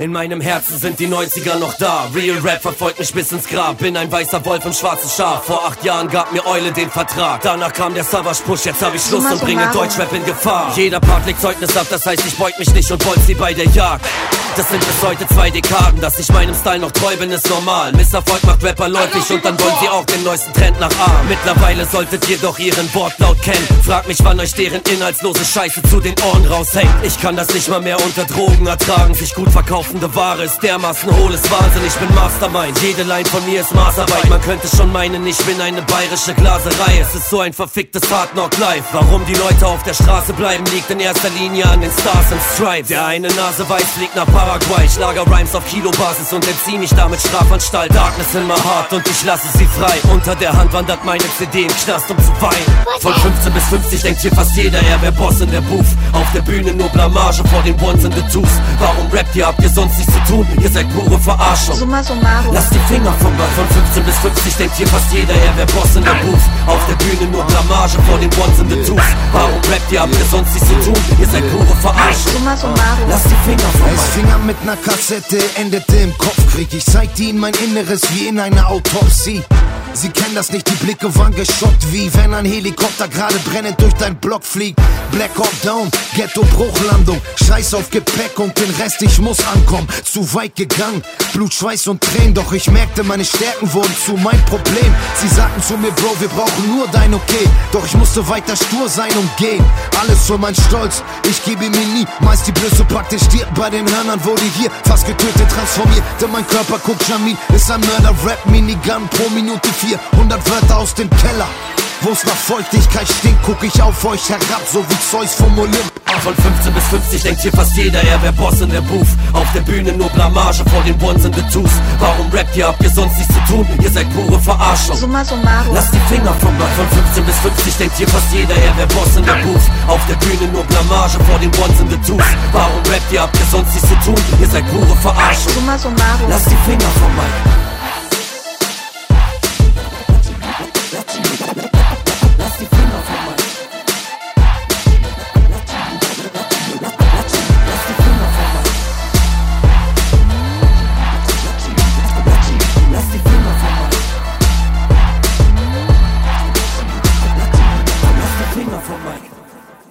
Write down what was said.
In meinem Herzen sind die 90er noch da. Real Rap verfolgt mich bis ins Grab. Bin ein weißer Wolf im schwarzen Schaf. Vor 8 Jahren gab mir Eule den Vertrag. Danach kam der Savage Push, jetzt hab ich Schluss und bringe Deutschrap in Gefahr. Jeder Part legt Zeugnis ab, das heißt ich beug mich nicht und bolz sie bei der Jagd. Das sind bis heute 2 Dekaden, dass ich meinem Style noch treu bin, ist normal. Misserfolg macht Rapper läufig und dann wollen sie auch den neuesten Trend nachahmen. Mittlerweile solltet ihr doch ihren Wortlaut kennen. Frag mich, wann euch deren inhaltslose Scheiße zu den Ohren raushängt. Ich kann das nicht mal mehr unter Drogen ertragen. Sich gut verkaufende Ware ist dermaßen hohles Wahnsinn. Ich bin Mastermind, jede Line von mir ist Maßarbeit. Man könnte schon meinen, ich bin eine bayerische Glaserei. Es ist so ein verficktes Hard Knock Life. Warum die Leute auf der Straße bleiben, liegt in erster Linie an den Stars und Stripes. Der eine Nase weiß fliegt nach Paraguay. Ich lager Rhymes auf Kilobasis und entzieh mich damit Strafanstalt. Darkness in my heart und ich lasse sie frei. Unter der Hand wandert meine CD im Knast, um zu weinen. Von 15 bis 50 denkt hier fast jeder, er wär Boss in der Booth. Auf der Bühne nur Blamage vor den Ones in the Twos. Warum rappt ihr, habt ihr sonst nichts zu tun? Ihr seid pure Verarschung. Summa summarum. Lasst die Finger vom Ball. Von 15 bis 50 denkt hier fast jeder, er wär Boss in der Booth. Auf der Bühne nur Blamage vor den Ones in the Twos. Warum rappt ihr, habt ihr sonst nichts zu tun? Ihr seid pure Verarschung. Summa summarum. Lasst die Finger vom Ball. Es fing an mit ner Kassette, endete im Kopfkrieg. Ich zeigte ihnen mein Inneres wie in einer Autopsie. Sie kennen das nicht, die Blicke waren geschockt, wie wenn ein Helikopter gerade brennend durch dein Block fliegt. Black Hawk Down, Ghetto-Bruchlandung. Scheiß auf Gepäck und den Rest, ich muss ankommen. Zu weit gegangen, Blut, Schweiß und Tränen. Doch ich merkte, meine Stärken wurden zu mein Problem. Sie sagten zu mir, Bro, wir brauchen nur dein Okay. Doch ich musste weiter stur sein und gehen. Alles für mein Stolz, ich gebe mir nie. Meist die Blöße praktisch stirbt, bei den Hörnern wurde hier fast getötet, transformiert. Denn mein Körper guckt Jamil, ist ein Mörder-Rap-Minigun pro Minute 400 Wörter aus dem Keller. Wo's nach Feuchtigkeit stinkt, guck ich auf euch herab, so wie Zeus vom Olymp. Von 15 bis 50 denkt hier fast jeder, er wär Boss in der Booth. Auf der Bühne nur Blamage vor den Ones in the Twos. Warum rappt ihr, habt ihr sonst nichts zu tun? Ihr seid pure Verarschung. Summa summarum. Lasst die Finger vom Ball. Von 15 bis 50 denkt hier fast jeder, er wär Boss in der Booth. Auf der Bühne nur Blamage vor den Ones in the Twos. Warum rappt ihr, habt ihr sonst nichts zu tun? Ihr seid pure Verarschung. Summa summarum. Lasst die Finger vom Ball.